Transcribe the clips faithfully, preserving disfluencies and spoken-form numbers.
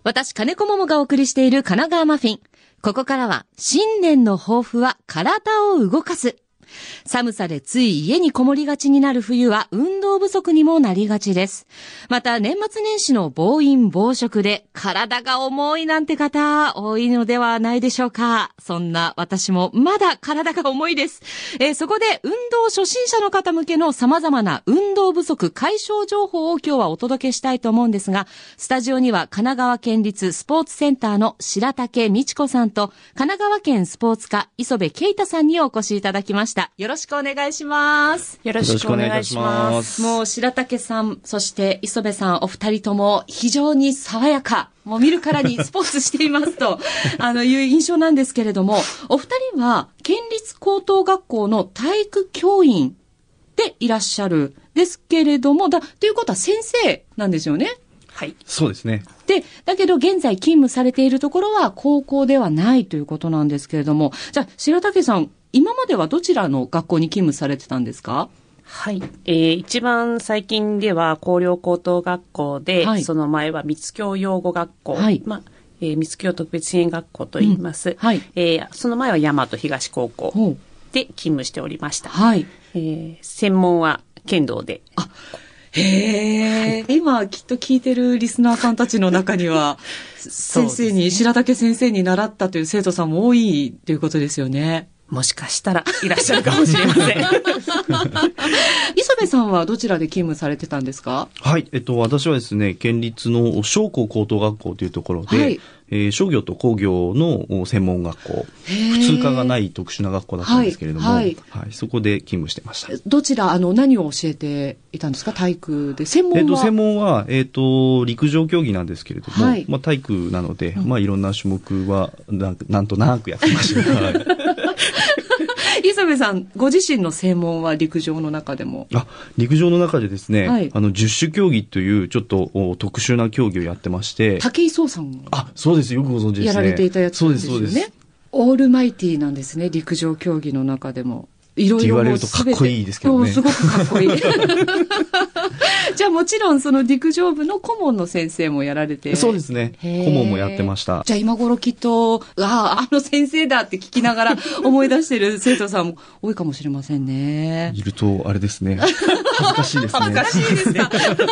私、金子桃がお送りしている神奈川マフィン。ここからは、新年の抱負は体を動かす。寒さでつい家にこもりがちになる冬は運動不足にもなりがちです。また年末年始の暴飲暴食で体が重いなんて方多いのではないでしょうか。そんな私もまだ体が重いです。えー、そこで運動初心者の方向けの様々な運動不足解消情報を今日はお届けしたいと思うんですが、スタジオには神奈川県立スポーツセンターの白竹美智子さんと神奈川県スポーツ課磯部啓太さんにお越しいただきました。よろしくお願いします。 よろしくお願いします。 もう白竹さん、そして磯部さん、お二人とも非常に爽やか。もう見るからにスポーツしていますと、あの、いう印象なんですけれども、お二人は県立高等学校の体育教員でいらっしゃるですけれども、だ、ということは先生なんですよね。 はい。 そうですね。 で、だけど現在勤務されているところは高校ではないということなんですけれども、じゃあ白竹さん、今まではどちらの学校に勤務されてたんですか？ はい。えー、一番最近では光陵高等学校で、はい、その前は三津京養護学校、はい、まあ、えー、三津京特別支援学校と言います。うん、はい。えー、その前は大和東高校で勤務しておりました。はい。えー、専門は剣道で。 あ、へえ、はい、今きっと聞いてるリスナーさんたちの中には、先生に、ね、白竹先生に習ったという生徒さんも多いということですよね。 もしかしたらいらっしゃるかもしれません。 磯部さんはどちらで勤務されてたんですか？ はい、えっと、私はですね、県立の商工高等学校というところで、はい、えー、商業と工業の専門学校、普通科がない特殊な学校だったんですけれども、はいはいはい、そこで勤務してました。 どちら、あの、何を教えていたんですか？体育で。専門は？ えっと、専門は、えっと、陸上競技なんですけれども、はい、まあ、体育なので、うん、まあ、いろんな種目はな、なんとなくやってました。はい磯部さん、ご自身の専門は陸上の中でも？ あ、陸上の中でですね、はい、あの、十種競技というちょっと特殊な競技をやってまして。 武井壮さん。 あ、そうです。よくご存知ですね。 やられていたやつですよね。そうです、そうです。オールマイティーなんですね、陸上競技の中でも。いろいろ。って言われるとかっこいいですけどね。 すごくかっこいい。じゃあもちろんその陸上部の顧問の先生もやられて。 そうですね。顧問もやってました。 じゃあ今頃きっと、ああ、あの先生だって聞きながら思い出している生徒さんも多いかもしれませんね。 いるとあれですね。恥ずかしいですね。 恥ずかしいですか。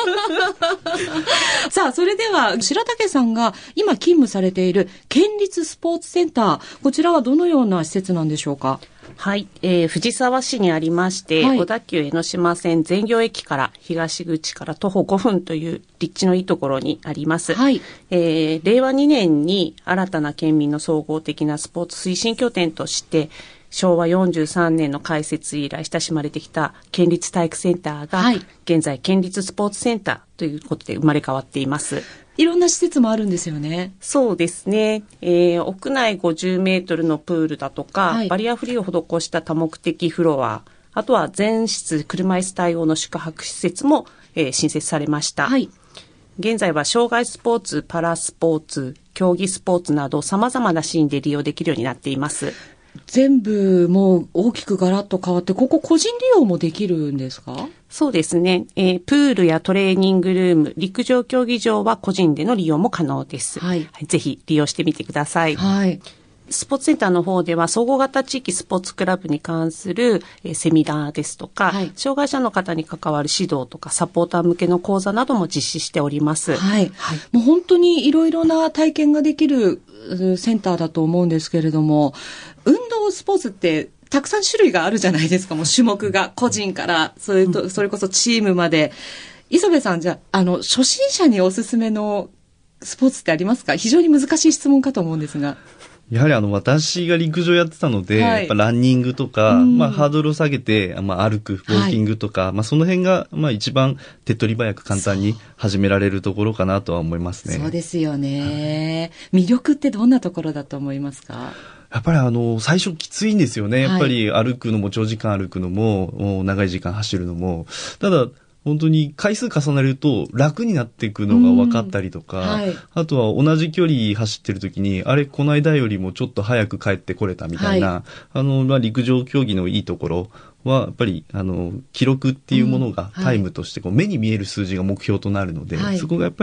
さあ、それでは白竹さんが今勤務されている県立スポーツセンター、こちらはどのような施設なんでしょうか？ はい、えー、藤沢市にありまして、はい、小田急江ノ島線全行駅から東口から徒歩ごふんという立地のいいところにあります。はい、えー、れいわにねんに新たな県民の総合的なスポーツ推進拠点としてしょうわよんじゅうさんねんの開設以来親しまれてきた県立体育センターが、はい、現在県立スポーツセンターということで生まれ変わっています。 いろんな施設もあるんですよね。 そうですね。えー、屋内ごじゅうメートルのプールだとか、はい、バリアフリーを施した多目的フロア、あとは全室車椅子対応の宿泊施設も、えー、新設されました。はい、現在は障害スポーツ、パラスポーツ、競技スポーツなど様々なシーンで利用できるようになっています。 全部もう大きくガラッと変わって、ここ個人利用もできるんですか？ そうですね、えー。プールやトレーニングルーム、陸上競技場は個人での利用も可能です。はい。ぜひ利用してみてください。はい。スポーツセンターの方では総合型地域スポーツクラブに関する、えー、セミナーですとか、はい、障害者の方に関わる指導とかサポーター向けの講座なども実施しております。 はい。はい、もう本当にいろいろな体験ができるセンターだと思うんですけれども、運動スポーツってたくさん種類があるじゃないですか。もう種目が個人からそれと、それこそチームまで。磯部さん、じゃあ、あの初心者におすすめのスポーツってありますか？非常に難しい質問かと思うんですが。 やはりあの私が陸上やってたので、はい、やっぱランニングとか、うん、まあハードルを下げて、まあ歩く、ウォーキングとか、はい、まあその辺がまあ一番手っ取り早く簡単に始められるところかなとは思いますね。 そうですよね。はい、魅力ってどんなところだと思いますか？ やっぱりあの最初きついんですよね。やっぱり歩くのも長時間歩くのも長い時間走るのも、ただ本当に回数重ねると楽になっていくのが分かったりとか、はい、あとは同じ距離走ってる時にあれこの間よりもちょっと早く帰ってこれたみたいな、はい、あの、まあ、陸上競技のいいところはやっぱりあの記録っていうものがタイムとしてこう目に見える数字が目標となるので、はい、そこがやっぱり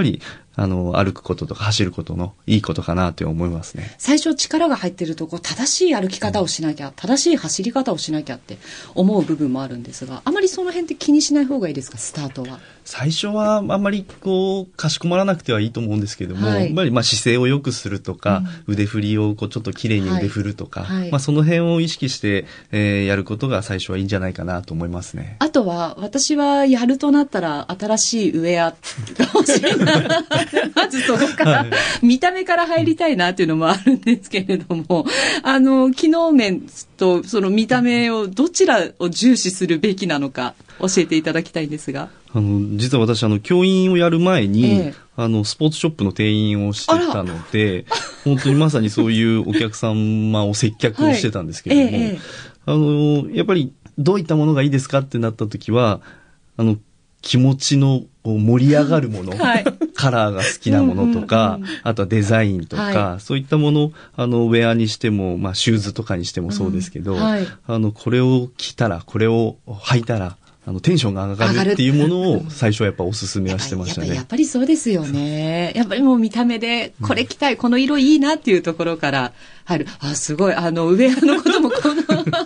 あの、歩くこととか走ることのいいことかなと思いますね。 最初力が入ってると、こう、正しい歩き方をしなきゃ、うん、正しい走り方をしなきゃって思う部分もあるんですが、あまりその辺って気にしない方がいいですか、スタートは。 最初はあんまりこう、かしこまらなくてはいいと思うんですけども、はい、やっぱりまあ姿勢を良くするとか、うん、腕振りをこうちょっと綺麗に腕振るとか、はいはい、まあその辺を意識して、えー、やることが最初はいいんじゃないかなと思いますね。 あとは、私はやるとなったら、新しいウェアが欲しいな。まずそこから、はい、見た目から入りたいなっていうのもあるんですけれども、あの、機能面とその見た目をどちらを重視するべきなのか、教えていただきたいんですが。 あの、実は私、あの、教員をやる前に、ええ、あの、スポーツショップの店員をしてたので、本当にまさにそういうお客様を接客をしてたんですけれども、はいええ、あの、やっぱりどういったものがいいですかってなった時は、あの、気持ちの盛り上がるもの、はい、カラーが好きなものとか、うんうんうん、あとはデザインとか、はい、そういったもの、あの、ウェアにしても、まあ、シューズとかにしてもそうですけど、うんはい、あの、これを着たら、これを履いたら、あの、テンションが上がるっていうものを最初はやっぱおすすめはしてましたね。 やっぱり、やっぱりそうですよね。やっぱりもう見た目で、これ着たい、うん、この色いいなっていうところから入る。あ、すごい、あの、ウェアのこともこの、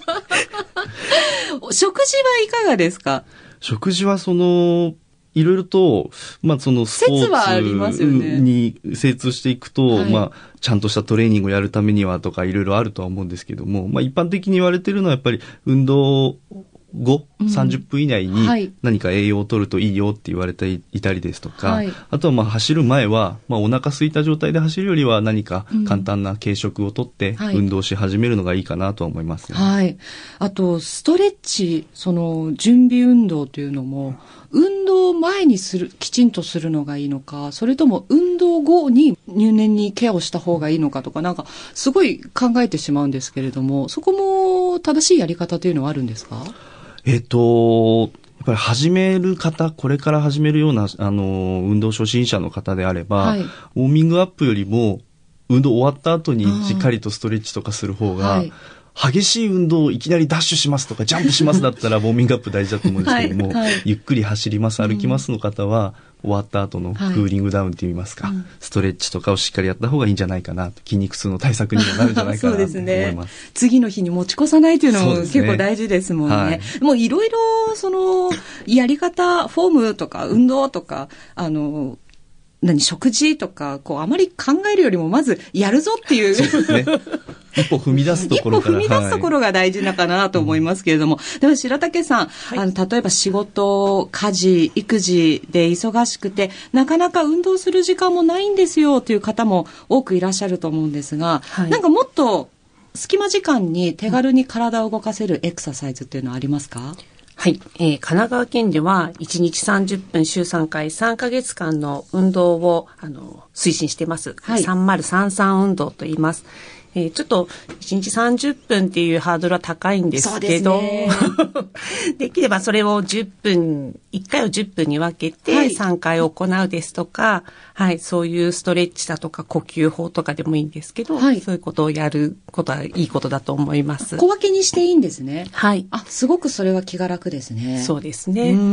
食事はいかがですか？ 食事はその、いろいろと、まあ、そのスポーツに精通していくと、はい、まあ、ちゃんとしたトレーニングをやるためにはとかいろいろあるとは思うんですけども、まあ、一般的に言われているのはやっぱり運動後、さんじゅっぷん以内に何か栄養を取るといいよって言われていたりですとか、はい、あとはまあ走る前は、まあ、お腹空いた状態で走るよりは何か簡単な軽食をとって運動し始めるのがいいかなと思いますね。 はい。あと、ストレッチ、その準備運動というのも、運動前にする、きちんとするのがいいのか、それとも運動後に入念にケアをした方がいいのかとか、なんかすごい考えてしまうんですけれども、そこも正しいやり方というのはあるんですか？ えっと、やっぱり始める方、これから始めるような、あの、運動初心者の方であれば、はい、ウォーミングアップよりも、運動終わった後にしっかりとストレッチとかする方が、はい、激しい運動をいきなりダッシュしますとかジャンプしますだったらウォーミングアップ大事だと思うんですけども、はいはい、ゆっくり走ります歩きますの方は、うん、終わった後のクーリングダウンって言いますか、はい、ストレッチとかをしっかりやった方がいいんじゃないかな、筋肉痛の対策にもなるんじゃないかなと思います。そうですね。 次の日に持ち越さないというのも結構大事ですもんね。はい、もういろいろそのやり方、フォームとか運動とか、あの何食事とかこうあまり考えるよりもまずやるぞっていう。そうですね。 一歩踏み出すところから。 一歩踏み出すところが大事なかなと思いますけれども。はい、でも白竹さん、はい、あの、例えば仕事、家事、育児で忙しくて、なかなか運動する時間もないんですよという方も多くいらっしゃると思うんですが、はい、なんかもっと隙間時間に手軽に体を動かせるエクササイズっていうのはありますか？ はい、えー、神奈川県ではいちにちさんじゅっぷん週さんかいさんかげつかんの運動をあの推進しています。はい、さんまるさんさん運動と言います。えー、ちょっといちにちさんじゅっぷんっていうハードルは高いんですけど、で, できればそれをじゅっぷん、いっかいをじゅっぷんに分けてさんかい行うですとか、はい、はい、そういうストレッチだとか呼吸法とかでもいいんですけど、はい、そういうことをやることはいいことだと思います。 小分けにしていいんですね。 はい。 あ、すごくそれは気が楽ですね。 そうですね。 うん。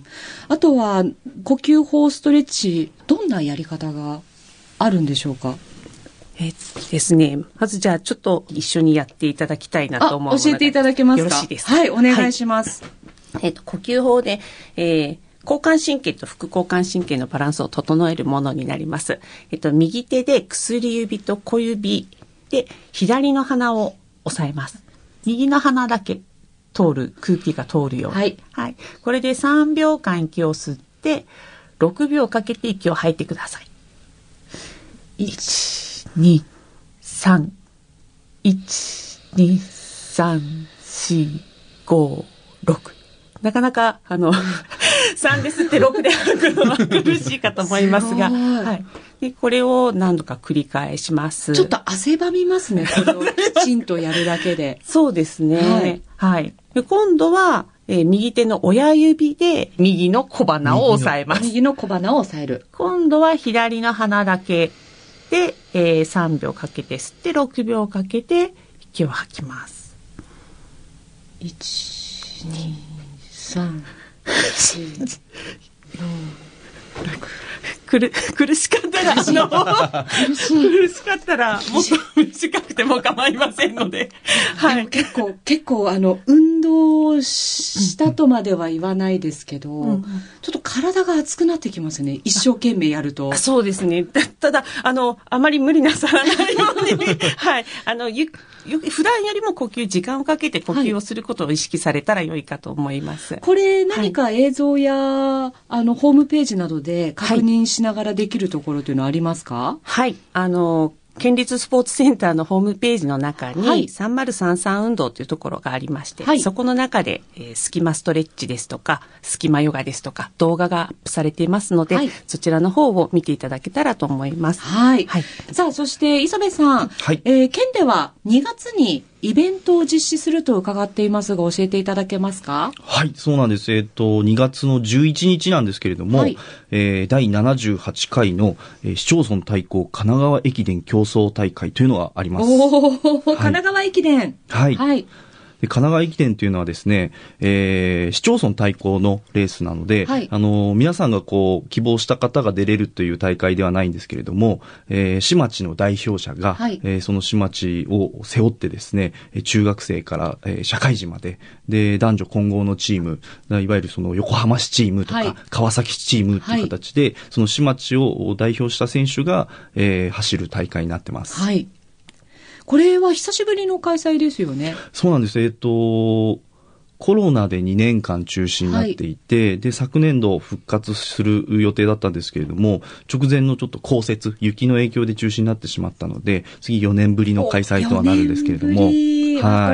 あとは呼吸法、ストレッチ、どんなやり方があるんでしょうか？ えー、ですね。まずじゃあちょっと一緒にやっていただきたいなと思うので。 教えていただけますか？ よろしいですか？ はい、お願いします。 はい、えっと、呼吸法で、えー、交感神経と副交感神経のバランスを整えるものになります。えっと、右手で薬指と小指で左の鼻を押さえます。右の鼻だけ通る、空気が通るように。はい。はい。これでさんびょうかん息を吸って、ろくびょうかけて息を吐いてください。いち、に、さん、いち、に、さん、よん、ご、ろく。なかなか、あの、さんで吸ってろくで吐くのは苦しいかと思いますが、はい。で、これを何度か繰り返します。 ちょっと汗ばみますね、これをきちんとやるだけで。 そうですね。はい。はい。で、今度は、えー、右手の親指で右の小鼻を押さえます。 右の小鼻を押さえる。 今度は左の鼻だけで、えー、さんびょうかけて吸ってろくびょうかけて息を吐きます。 いち、に、さん、よん、ろく。 くる、苦しかったら、あの、苦しかったら、もっと短くても構いませんので。 はい。結構、結構、あの、運動したとまでは言わないですけど、うん、ちょっと体が熱くなってきますね。一生懸命やると。 そうですね。ただ、あの、あまり無理なさらないように、はい。あの、ゆ、ゆ、普段よりも呼吸、時間をかけて呼吸をすることを意識されたら良いかと思います。はい、 これ、何か映像や、はい、あの、ホームページなどで確認しながらできるところというのはありますか？ はい。あの、県立スポーツセンターのホームページの中に、はい、さんまるさんさん運動というところがありまして、はい、そこの中で、えー、隙間ストレッチですとか、隙間ヨガですとか、動画がアップされていますので、はい、そちらの方を見ていただけたらと思います。 はい。はい、さあ、そして磯部さん、はい、えー、県ではにがつにイベントを実施すると伺っていますが、教えていただけますか？ はい、そうなんです。えっと、にがつのじゅういちにちなんですけれども、はい、えー、だいななじゅうはちかいの、えー、市町村対抗神奈川駅伝競争大会というのがあります。 おー、神奈川駅伝。 はい。はい。で神奈川駅伝というのはですね、えー、市町村対抗のレースなので、はい、あの皆さんがこう希望した方が出れるという大会ではないんですけれども、えー、市町の代表者が、はい、えー、その市町を背負ってですね、中学生から、えー、社会人までで男女混合のチーム、いわゆるその横浜市チームとか、はい、川崎市チームという形で、はい、その市町を代表した選手が、えー、走る大会になってます。 はい。これは久しぶりの開催ですよね。 そうなんです。えっと、コロナでにねんかん中止になっていて、はい、で、昨年度復活する予定だったんですけれども、直前のちょっと降雪、雪の影響で中止になってしまったので、次よねんぶりの開催とはなるんですけれども。はい。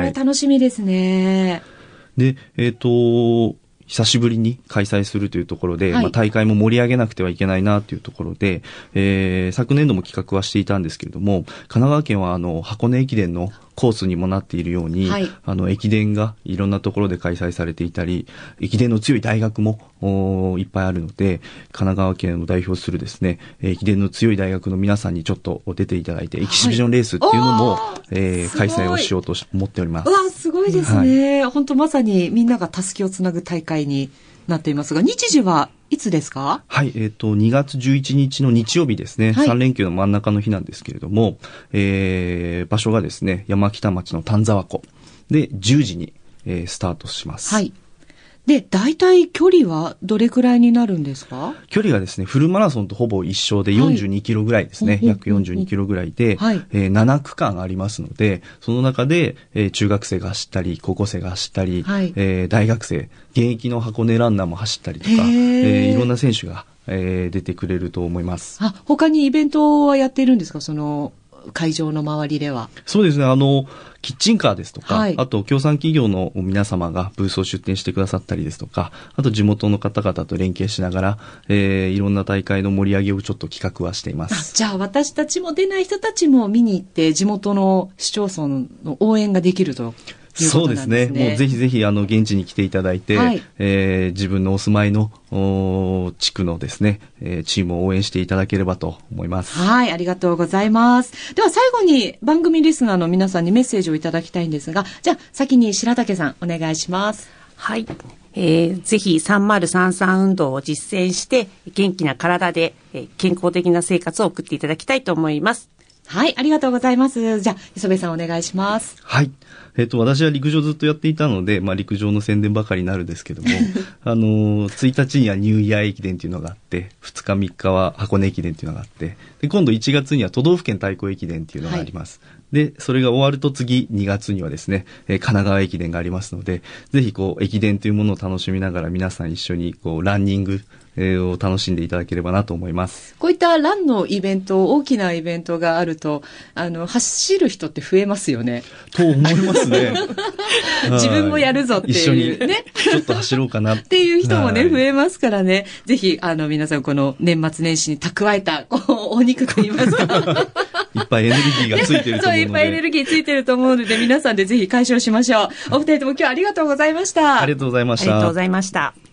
これ楽しみですね。 で、えっと、久しぶりに開催するというところで、はい、まあ、大会も盛り上げなくてはいけないなというところで、えー、昨年度も企画はしていたんですけれども、神奈川県はあの箱根駅伝のコースにもなっているように、はい、あの駅伝がいろんなところで開催されていたり、駅伝の強い大学もいっぱいあるので、神奈川県を代表するですね、駅伝の強い大学の皆さんにちょっと出ていただいて、エキシビジョンレースっていうのも、はい、えー、開催をしようと思っております。 うわ、すごいですね。はい、本当まさにみんながたすきをつなぐ大会になっていますが、日時はいつですか？ はい、えっと、にがつじゅういちにちの日曜日ですね、はい、さん連休の真ん中の日なんですけれども、えー、場所がですね、山北町の丹沢湖でじゅうじに、えー、スタートします。 はい。で、大体距離はどれくらいになるんですか？ 距離がですね、フルマラソンとほぼ一緒でよんじゅうにキロぐらいですね。はい、約よんじゅうにキロぐらいで、はい、えー、ななくかんありますので、その中で、えー、中学生が走ったり、高校生が走ったり、はい、えー、大学生、現役の箱根ランナーも走ったりとか、えー、いろんな選手が、えー、出てくれると思います。 あ、他にイベントはやっているんですか？その、会場の周りでは。 そうですね。あの、キッチンカーですとか、はい、あと協賛企業の皆様がブースを出展してくださったりですとか、あと地元の方々と連携しながら、えー、いろんな大会の盛り上げをちょっと企画はしています。 あ、じゃあ私たちも出ない人たちも見に行って地元の市町村の応援ができると。 そうですね。もうぜひぜひあの現地に来ていただいて、はい、えー、自分のお住まいの地区のですね、えー、チームを応援していただければと思います。 はい、ありがとうございます。では最後に番組リスナーの皆さんにメッセージをいただきたいんですが、じゃあ先に白竹さんお願いします。 はい。えー、ぜひさんまるさんさん運動を実践して元気な体で、えー、健康的な生活を送っていただきたいと思います。 はい、ありがとうございます。じゃあ磯部さんお願いします。 はい。えっと、私は陸上ずっとやっていたので、まあ陸上の宣伝ばかりになるんですけども、あの、ついたちにはニューイヤー駅伝っていうのがあって、ふつかみっかは箱根駅伝っていうのがあって、で、今度いちがつには都道府県対抗駅伝っていうのがあります。はい、で、それが終わると次にがつにはですね、えー、神奈川駅伝がありますので、ぜひこう、駅伝というものを楽しみながら皆さん一緒にこう、ランニング、を楽しんでいただければなと思います。 こういったランのイベント、大きなイベントがあると、あの、走る人って増えますよね。 と思いますね。 自分もやるぞっていう。 一緒にね。ちょっと走ろうかな。 っていう人もね、増えますからね。ぜひ、あの、皆さんこの年末年始に蓄えた、こう、お肉と言いますか。 いっぱいエネルギーがついてると思うので。 そう、いっぱいエネルギーついてると思うので、皆さんでぜひ解消しましょう。お二人とも今日はありがとうございました。 ありがとうございました。 ありがとうございました。